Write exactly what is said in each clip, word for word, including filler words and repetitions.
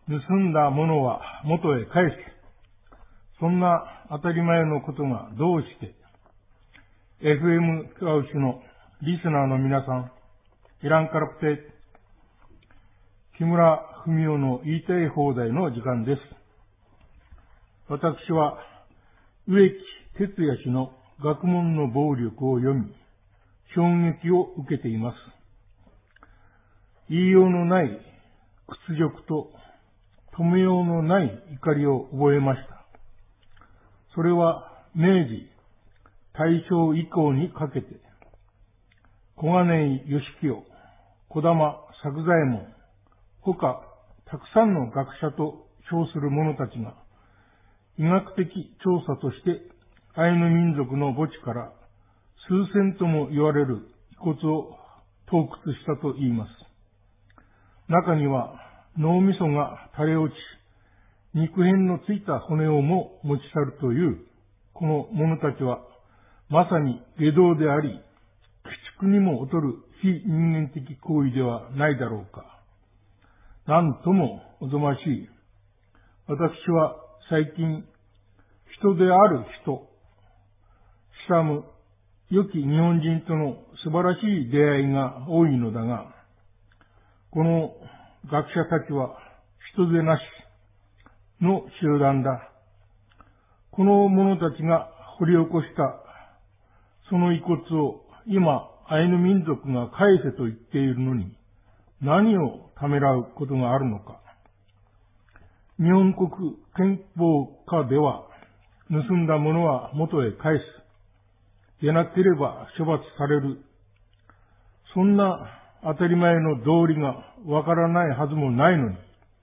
盗んだものは元へ返す。そんな当たり前のことがどうして、エフエム クラウシュのリスナーの皆さん、いらんからプテ、木村文夫の言いたい放題の時間です。私は植木哲也氏の学問の暴力を読み、衝撃を受けています。言いようのない屈辱と止めようのない怒りを覚えました。それは明治、大正以降にかけて、小金井義清、児玉作左衛門、他たくさんの学者と称する者たちが、医学的調査としてアイヌ民族の墓地から数千とも言われる遺骨を盗掘したと言います。中には脳みそが垂れ落ち、肉片のついた骨をも持ち去るという、この者たちはまさに下道であり、鬼畜にも劣る非人間的行為ではないだろうか。なんともおぞましい。私は最近、人である人、しかも良き日本人との素晴らしい出会いが多いのだが、この学者たちは人でなしの集団だ。この者たちが掘り起こしたその遺骨を今アイヌ民族が返せと言っているのに、何をためらうことがあるのか。日本国憲法下では、盗んだものは元へ返す。でなければ処罰される。そんな当たり前の道理がわからないはずもないのに、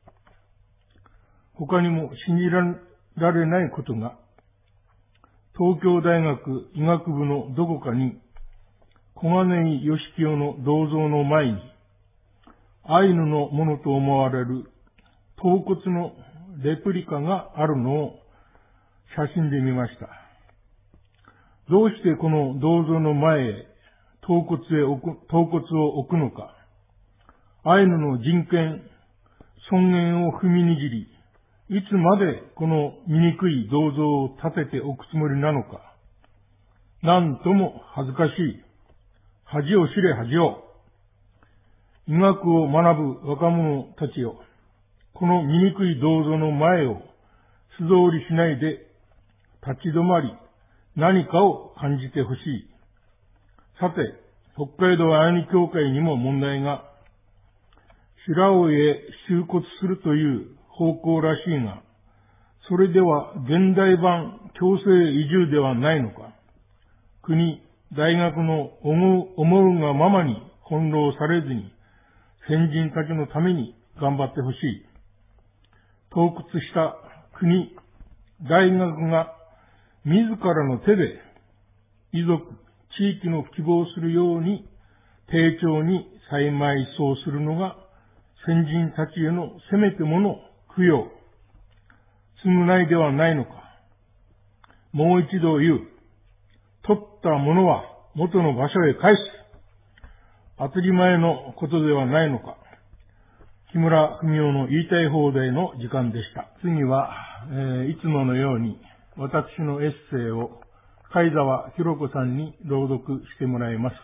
他にも信じられないことが、東京大学医学部のどこかに、小金井義清の銅像の前に、アイヌのものと思われる頭骨のレプリカがあるのを写真で見ました。どうしてこの銅像の前へ頭骨へ置く、頭骨を置くのか。アイヌの人権、尊厳を踏みにじり、いつまでこの醜い銅像を立てておくつもりなのか。なんとも恥ずかしい。恥を知れ恥を。医学を学ぶ若者たちよ。この醜い銅像の前を素通りしないで立ち止まり何かを感じてほしい。さて、北海道アイヌ協会にも問題が、白老へ収骨するという方向らしいが、それでは現代版強制移住ではないのか。国、大学の思う、思うがままに翻弄されずに、先人たちのために頑張ってほしい。盗掘した国、大学が自らの手で遺族、地域の希望するように丁重に再埋葬するのが先人たちへのせめてもの供養、償いではないのか。もう一度言う。取ったものは元の場所へ返す。当たり前のことではないのか。木村文夫の言いたい放題の時間でした。次は、えー、いつものように私のエッセイを貝沢ひろ子さんに朗読してもらいます。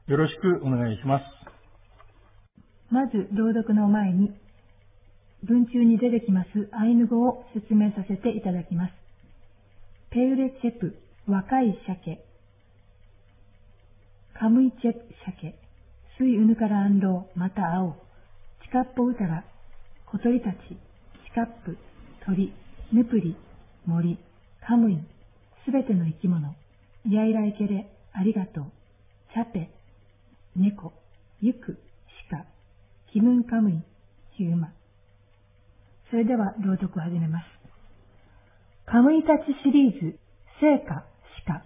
よろしくお願いします。 まず朗読の前に、文中に出てきますアイヌ語を説明させていただきます。ペウレチェプ、若い鮭。カムイチェプ、鮭。スイウヌカラアンロー、また青。チカッポウタラ、小鳥たち。チカップ、鳥。ヌプリ、森。カムイ、すべての生き物。ヤイライケレ、ありがとう。チャペ、猫。ユク、鹿。キムンカムイ、ヒューマ。それでは朗読を始めます。カムイたちシリーズ、聖火、鹿。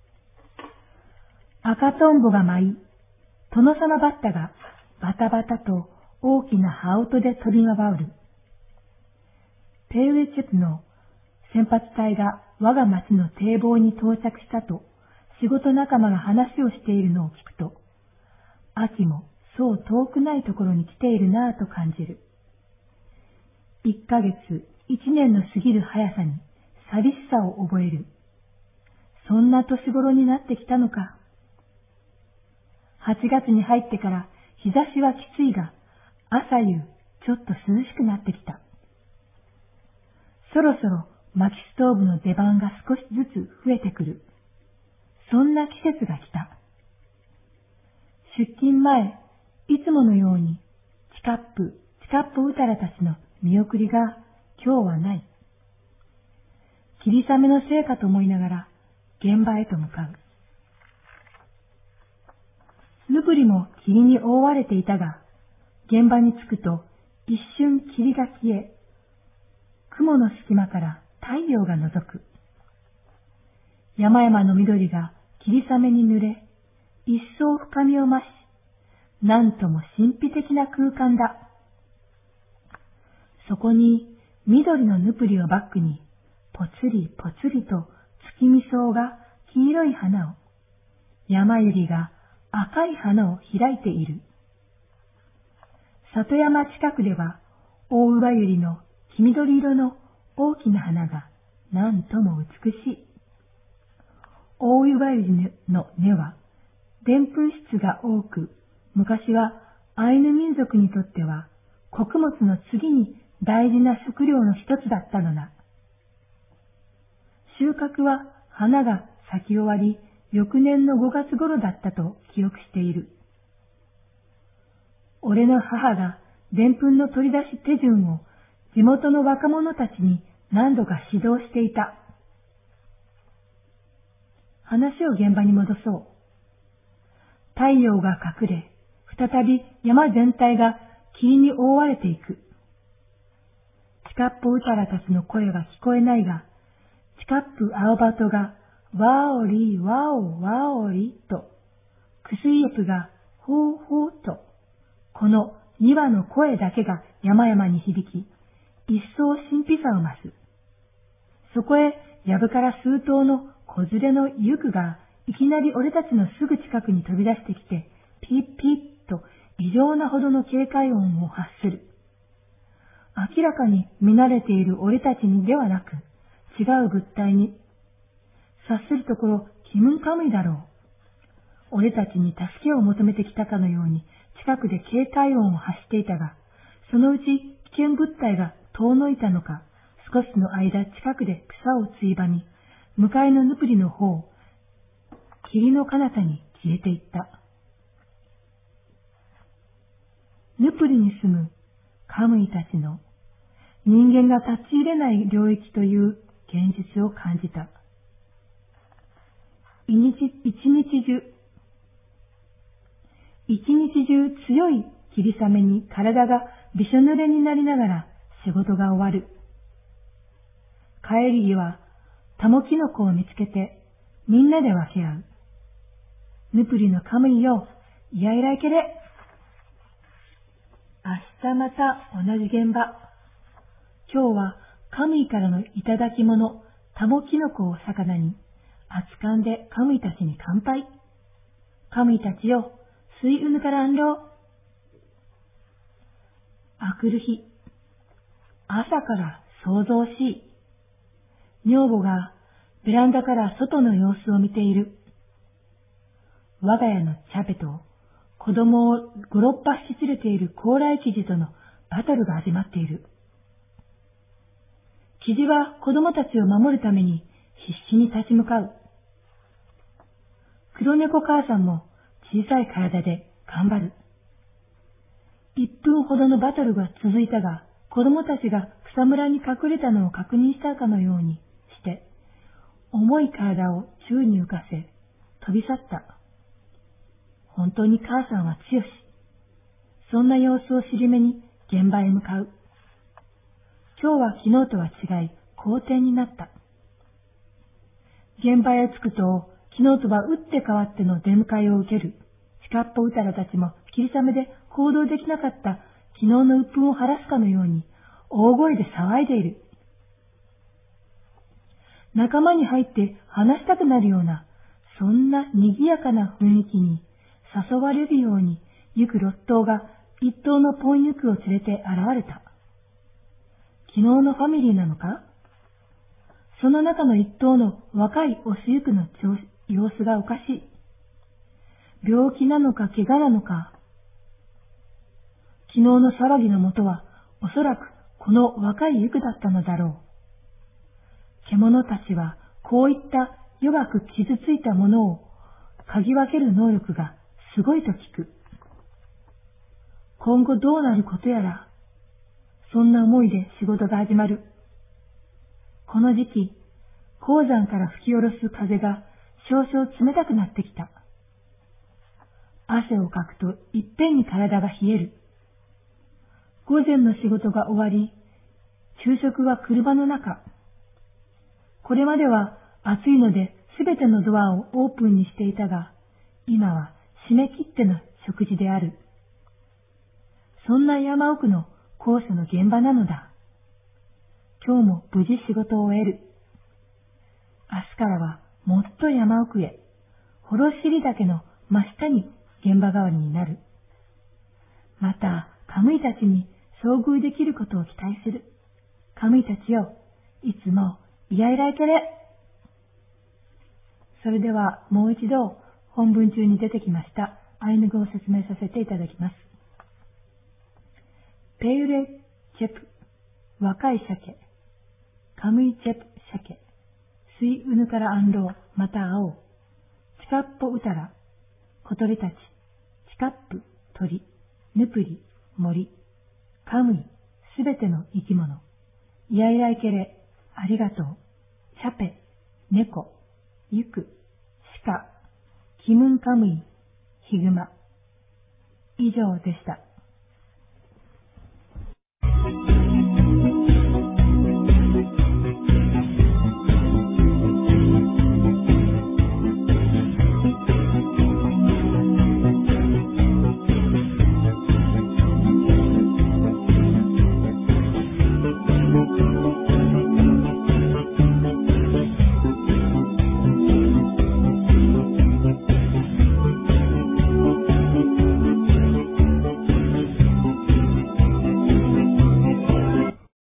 赤トンボが舞い、殿様バッタがバタバタと大きな羽音で飛び回る。ペウエチェプの先発隊が我が町の堤防に到着したと仕事仲間が話をしているのを聞くと、秋もそう遠くないところに来ているなぁと感じる。一ヶ月、一年の過ぎる速さに寂しさを覚える。そんな年頃になってきたのか。はちがつに入ってから日差しはきついが、朝夕ちょっと涼しくなってきた。そろそろ薪ストーブの出番が少しずつ増えてくる。そんな季節が来た。出勤前、いつものように、チカップ、チカッポウタラたちの見送りが今日はない。霧雨のせいかと思いながら現場へと向かう。ヌプリも霧に覆われていたが、現場に着くと一瞬霧が消え、雲の隙間から太陽が覗く。山々の緑が霧雨に濡れ、一層深みを増し、なんとも神秘的な空間だ。そこに緑のヌプリをバックに、ぽつりぽつりと月見草が黄色い花を、山百合が赤い花を開いている。里山近くでは、大姥百合の黄緑色の大きな花がなんとも美しい。大姥百合の根は、でんぷん質が多く、昔はアイヌ民族にとっては穀物の次に大事な食料の一つだったのだ。収穫は花が咲き終わり、翌年のごがつ頃だったと記憶している。俺の母がでんぷんの取り出し手順を地元の若者たちに何度か指導していた。話を現場に戻そう。太陽が隠れ、再び山全体が霧に覆われていく。チカッポウタラたちの声は聞こえないが、チカップアオバトがワオリワオワオリと、クスイエプがホーホーと、このに羽の声だけが山々に響き、一層神秘さを増す。そこへ藪から数頭の子連れのユクがいきなり俺たちのすぐ近くに飛び出してきて、ピッピッと異常なほどの警戒音を発する。明らかに見慣れている俺たちにではなく、違う物体に。察するところ、キムンカムイだろう。俺たちに助けを求めてきたかのように、近くで警戒音を発していたが、そのうち危険物体が遠のいたのか、少しの間近くで草をついばみ、向かいのヌプリの方、霧の彼方に消えていった。ヌプリに住むカムイたちの人間が立ち入れない領域という現実を感じた。一日、一日中、一日中強い霧雨に体がびしょ濡れになりながら仕事が終わる。帰り際、タモキノコを見つけてみんなで分け合う。ヌプリのカムイよ、いやいらいけれ。明日また同じ現場。今日はカムイからのいただき物、タモキノコを魚に、熱燗でカムイたちに乾杯。カムイたちよ、スイウヌから安老。あくる日、朝から騒々しい。女房がベランダから外の様子を見ている。我が家のチャペと子供を五六羽引き連れている高麗記事とのバトルが始まっている。記事は子供たちを守るために必死に立ち向かう。黒猫母さんも小さい体で頑張る。一分ほどのバトルが続いたが、子供たちが草むらに隠れたのを確認したかのようにして、重い体を宙に浮かせ、飛び去った。本当に母さんは強し。そんな様子を尻目に現場へ向かう。今日は昨日とは違い、好転になった。現場へ着くと、昨日とは打って変わっての出迎えを受ける。チカッポウタラたちも霧雨で行動できなかった昨日の鬱憤を晴らすかのように、大声で騒いでいる。仲間に入って話したくなるような、そんな賑やかな雰囲気に誘われるように、ユク六頭が一頭のポンユクを連れて現れた。昨昨日のファミリーなのか？その中の一頭の若いオスユクの様子がおかしい。病気なのか怪我なのか。昨日の騒ぎのもとはおそらくこの若いユクだったのだろう。獣たちはこういった弱く傷ついたものを嗅ぎ分ける能力がすごいと聞く。今後どうなることやら、そんな思いで仕事が始まる。この時期、鉱山から吹き下ろす風が少々冷たくなってきた。汗をかくといっぺんに体が冷える。午前の仕事が終わり、昼食は車の中。これまでは暑いのですべてのドアをオープンにしていたが、今は締め切っての食事である。そんな山奥の高所の現場なのだ。今日も無事仕事を終える。明日からはもっと山奥へ、幌尻岳の真下に現場代わりになる。また、カムイたちに遭遇できることを期待する。カムイたちよ、いつもイヤイライケレ。それではもう一度本文中に出てきましたアイヌ語を説明させていただきます。ペイレチェプ、若い鮭。カムイチェプ鮭。スイウヌからアンロー、また青。チカッポウタラ。小鳥たち。チカップ、鳥。ヌプリ、森。カムイ、すべての生き物。イヤイライケレ、ありがとう。チャペ、猫。ユク、シカ。キムンカムイ、ヒグマ。以上でした。